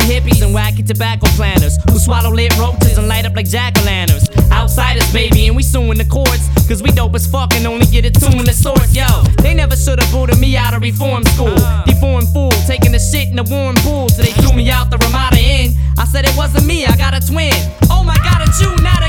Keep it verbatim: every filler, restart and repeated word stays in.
hippies and wacky tobacco planters who swallow lit roaches and light up like jack-o'-lanterns. Outsiders, baby, and we suing the courts, cause we dope as fuck and only get it tuned to source. Yo, they never should've booted me out of reform school. Deformed fool, taking the shit in the warm pool, so they threw me out the Ramada Inn. I said it wasn't me, I got a twin. Oh my god, it's you, not a